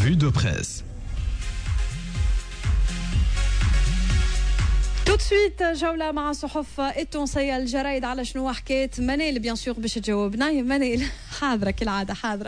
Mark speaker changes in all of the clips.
Speaker 1: revue de presse.
Speaker 2: Tout de suite جولة مع الصحف التونسية الجرايد على شنو حكيت منال بيان سور باش تجاوبنا يا منال حاضرة كالعادة حاضرة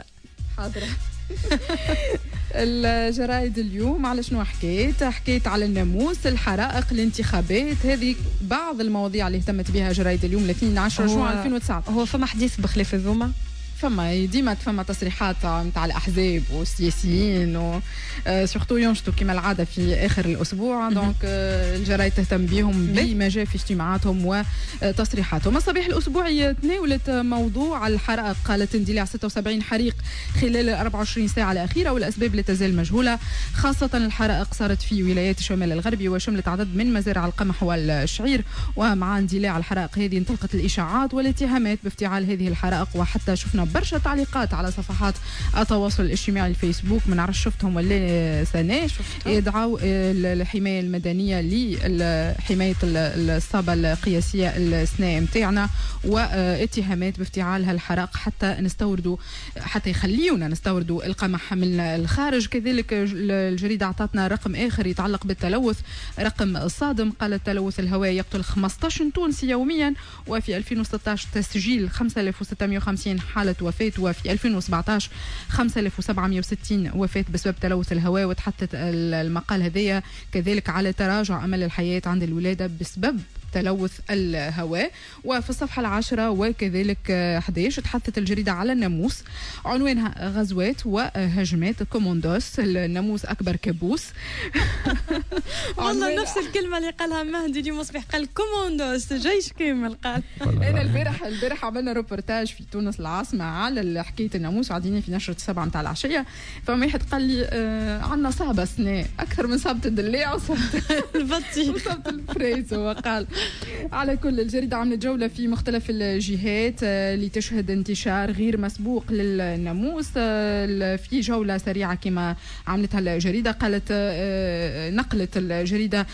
Speaker 2: الجرايد اليوم على شنو حكيت على الناموس الحرائق الانتخابات هذه بعض المواضيع اللي اهتمت بها جرايد اليوم الاثنين 10 جوان 2019 هو فما حديث بخلاف الذوما
Speaker 1: فما ديما فما تصريحات نتاع الاحزاب والسياسيين و سورتو ينشطوا كما العاده في اخر الاسبوع دونك الجرايد تهتم بهم بما جاء في اجتماعاتهم وتصريحاتهم. الصباح الاسبوعي تناولت موضوع الحرائق قالت اندلاع 76 حريق خلال 24 ساعه الاخيره والاسباب لا تزال مجهوله خاصه الحرائق صارت في ولايات الشمال الغربي وشملت عدد من مزارع القمح والشعير ومع اندلاع الحرائق هذه انطلقت الاشاعات والاتهامات بافتعال هذه الحرائق وحتى شفنا برشا تعليقات على صفحات التواصل الاجتماعي الفيسبوك ما نعرفش شفتهم ولا سنة يدعوا الحماية المدنية لحماية الصابة القياسية السنة متاعنا واتهامات بافتعال هالحرائق حتى يخليونا نستوردوا القمح من الخارج. كذلك الجريدة اعطتنا رقم آخر يتعلق بالتلوث رقم صادم قالت تلوث الهواء يقتل 15 تونسي يوميا وفي 2016 تسجيل 5650 حالة وفاة وفي 2017 5760 وفاة بسبب تلوث الهواء وتحدث المقال هذايا كذلك على تراجع أمل الحياة عند الولادة بسبب تلوث الهواء. وفي الصفحة 10 وكذلك 11 تحدثت الجريدة على الناموس عنوانها غزوات وهجمات كوموندوس الناموس أكبر كابوس
Speaker 2: والله نفس الكلمة اللي قالها مهدي اليوم مصبح قال كوموندوس جيش كامل قال.
Speaker 1: أنا البارح عملنا روبورتاج في تونس العاصمة على حكاية الناموس وعدينا في نشرة 7 متاع العشية فما واحد قال لي عنا صابة سنة أكثر من صابة الدلاع وصابة
Speaker 2: البطيخ
Speaker 1: وصابة الفريز وقال. على كل الجريدة عملت جولة في مختلف الجهات لتشهد انتشار غير مسبوق للناموس في جولة سريعة كما عملتها الجريدة قالت نقلت الجريدة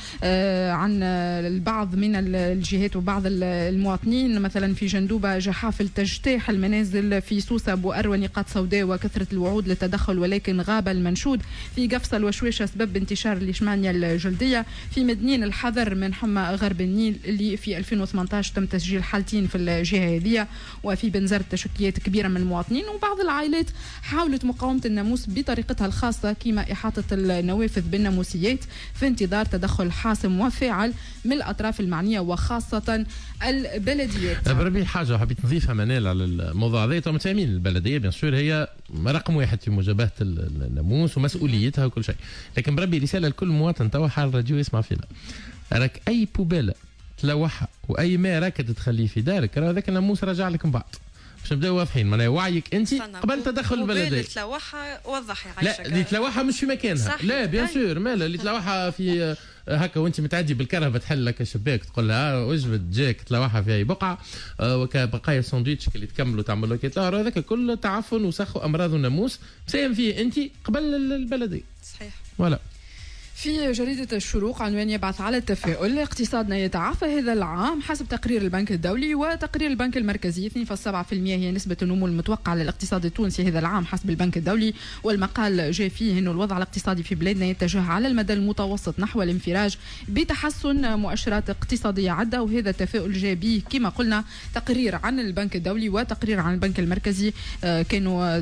Speaker 1: عن البعض من الجهات وبعض المواطنين مثلا في جندوبة جحافل تجتاح المنازل في سوسة بؤر ونقاط سوداء وكثرة الوعود للتدخل ولكن غاب المنشود في قفصة وشويشة سبب انتشار الإشمانيا الجلدية في مدنين الحذر من حمى غرب النيل اللي في 2018 تم تسجيل حالتين في الجهة هذه وفي بنزرت تشكيات كبيرة من المواطنين وبعض العائلات حاولت مقاومة الناموس بطريقتها الخاصة كما إحاطة النوافذ بالناموسيات في انتظار تدخل حاسم وفاعل من الأطراف المعنية وخاصة البلديات.
Speaker 3: بربي حاجة حبيت نضيفها منال على الموضوع هذا طبعا متفاهمين البلدية بيان سور هي رقم واحد في مجابهة الناموس ومسؤوليتها وكل شيء لكن بربي رسالة لكل مواطن توا حال الراديو يسمع فينا راك أي بوبالة تلوحها واي ما راك تخليه في دارك راه هذاك الناموس راجع لك من بعد باش نبداو واضحين معناها وعيك انت قبل تدخل البلديه
Speaker 2: اللي تلوحها وضح
Speaker 3: لا اللي تلوحها مش في مكانها لا بيان سور مالا اللي تلوحها في هكا وانت متعدي بالكرهبه تحل لك الشباك تقول لها وجبت جاك تلوحها في اي بقعه وكبقايا الساندويتش اللي تكملوا تعملوا كيتلار هذاك كله تعفن وسخ امراض الناموس مساهم فيه انت قبل البلديه
Speaker 2: صحيح
Speaker 3: ولا.
Speaker 1: في جريدة الشروق عنوان يبعث على التفاؤل اقتصادنا يتعافى هذا العام حسب تقرير البنك الدولي وتقرير البنك المركزي 2.7% هي نسبة النمو المتوقعة للاقتصاد التونسي هذا العام حسب البنك الدولي والمقال جاء فيه أنه الوضع الاقتصادي في بلادنا يتجه على المدى المتوسط نحو الانفراج بتحسن مؤشرات اقتصادية عدة وهذا التفاؤل جاء به كما قلنا تقرير عن البنك الدولي وتقرير عن البنك المركزي كانوا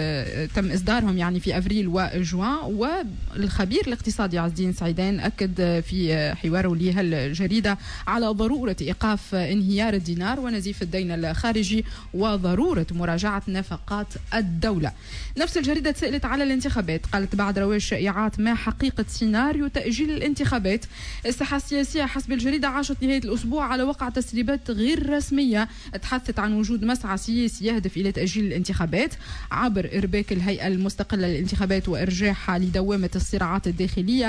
Speaker 1: تم إصدارهم يعني في أفريل وجوان والخبير الاقتصادي عز الدين سعيدان أكد في حواره لها الجريدة على ضرورة إيقاف انهيار الدينار ونزيف الدين الخارجي وضرورة مراجعة نفقات الدولة. نفس الجريدة سألت على الانتخابات قالت بعد رواج شائعات ما حقيقة سيناريو تأجيل الانتخابات. الساحة السياسية حسب الجريدة عاشت نهاية الأسبوع على وقع تسريبات غير رسمية تحدثت عن وجود مسعى سياسي يهدف إلى تأجيل الانتخابات عبر إرباك الهيئة المستقلة للانتخابات وإرجاعها لدوامة الصراعات الداخلية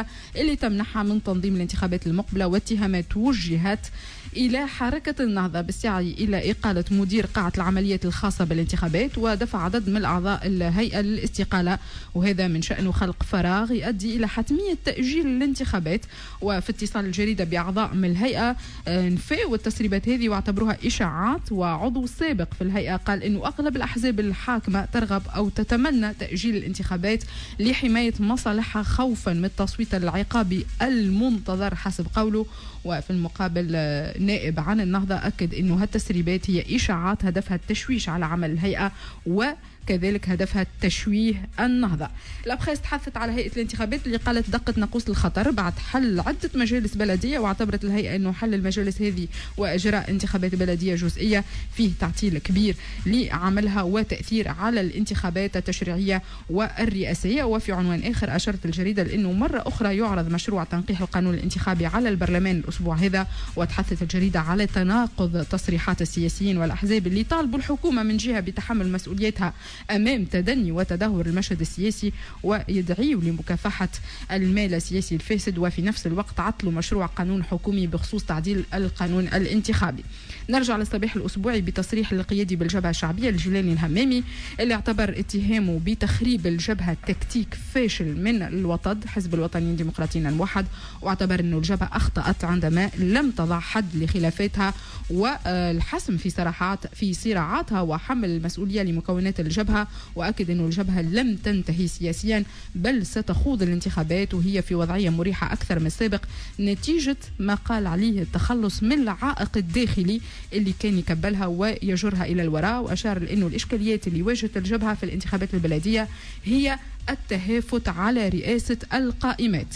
Speaker 1: الجديدة اللي تمنحها من تنظيم الانتخابات المقبلة واتهامات وجهت إلى حركة النهضة بالسعي إلى إقالة مدير قاعة العمليات الخاصة بالانتخابات ودفع عدد من أعضاء الهيئة للاستقالة، وهذا من شأنه خلق فراغ يؤدي إلى حتمية تأجيل الانتخابات. وفي اتصال الجريدة بأعضاء من الهيئة نفاوا التسريبات هذه واعتبروها إشاعات، وعضو سابق في الهيئة قال إنه أغلب الأحزاب الحاكمة ترغب أو تتمنى تأجيل الانتخابات لحماية مصالحها خوفا من التصويت العقابي المنتظر حسب قوله. وفي المقابل نائب عن النهضة أكد أنه هالتسريبات هي إشاعات هدفها التشويش على عمل الهيئة وكذلك هدفها تشويه النهضة. الأبخاز تحدثت على هيئة الانتخابات اللي قالت دقت ناقوس الخطر بعد حل عدة مجالس بلدية، واعتبرت الهيئة أنه حل المجالس هذه وإجراء انتخابات بلدية جزئية فيه تعطيل كبير لعملها وتأثير على الانتخابات التشريعية والرئاسية. وفي عنوان آخر أشارت الجريدة لأنه مرة أخرى يعرض مشروع تنقيح القانون الانتخابي على البرلمان الأسبوع هذا، وتحدثت الجريدة على تناقض تصريحات السياسيين والأحزاب اللي طالبوا الحكومة من جهة بتحمل مسؤوليتها أمام تدني وتدهور المشهد السياسي ويدعيوا لمكافحة المال السياسي الفاسد، وفي نفس الوقت عطلوا مشروع قانون حكومي بخصوص تعديل القانون الانتخابي. نرجع للصباح الأسبوعي بتصريح القيادي بالجبهة الشعبية الجيلاني الهمامي اللي اعتبر اتهامه بتخريب الجبهة تكتيك فاشل من الوطد حزب الوطنيين الديمقراطيين الموحد، واعتبر أنه الجبهة أخطأت عندما لم تضع حد لخلافاتها والحسم في صراعاتها وحمل المسؤولية لمكونات الجبهة. وأكد أنه الجبهة لم تنتهي سياسيا بل ستخوض الانتخابات وهي في وضعية مريحة أكثر من السابق نتيجة ما قال عليه التخلص من العائق الداخلي اللي كان يكبلها ويجرها إلى الوراء. وأشار لأنه الإشكاليات اللي واجهت الجبهة في الانتخابات البلدية هي التهافت على رئاسة القائمات.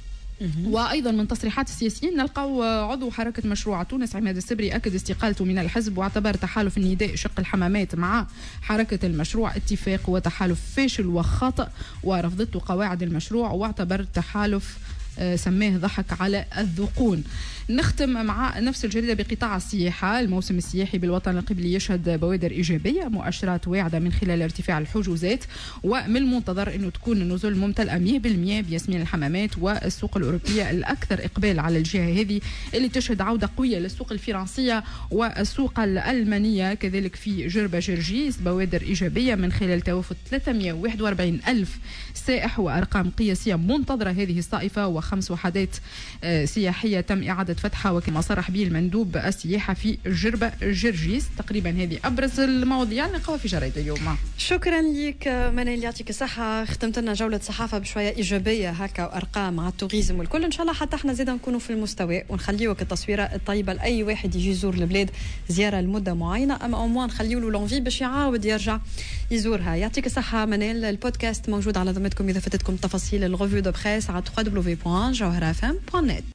Speaker 1: وأيضا من تصريحات السياسيين نلقاو عضو حركة مشروع تونس عماد السبري أكد استقالته من الحزب، واعتبر تحالف النداء شق الحمامات مع حركة المشروع اتفاق وتحالف فاشل وخاطئ، ورفضته قواعد المشروع واعتبر تحالف سماه ضحك على الذقون. نختم مع نفس الجريدة بقطاع السياحة. الموسم السياحي بالوطن القبلي يشهد بوادر إيجابية، مؤشرات واعدة من خلال ارتفاع الحجوزات، ومن المنتظر أنه تكون النزول ممتلئة 100% بياسمين الحمامات والسوق الأوروبية الأكثر إقبال على الجهة هذه اللي تشهد عودة قوية للسوق الفرنسية والسوق الألمانية. كذلك في جربة جرجيس بوادر إيجابية من خلال توافد 341 ألف سائح وأرقام قياسية منتظرة هذه الصائفة، و5 وحدات سياحية تم إعادة فتحها وكما صرح به المندوب السياحة في جربة جرجيس. تقريبا هذه أبرز المواضيع اللي نلقاوها في جريدة اليوم.
Speaker 2: شكرا لك منال، يعطيك الصحة. ختمت لنا جولة صحافة بشوية إيجابية هكا وأرقام على التوريزم والكل. إن شاء الله حتى احنا زيدا نكونوا في المستوى ونخليوك التصويرة الطيبة لأي واحد يجي يزور البلاد زيارة لمدة معينة، أما أموان نخليو له لونفي باش يعاود يرجع يزورها. يعطيك الصحة منال. البودكاست موجود على ضمتكم إذا فاتتكم تفاصيل الريفيو دو بريس على www.jawharafm.net.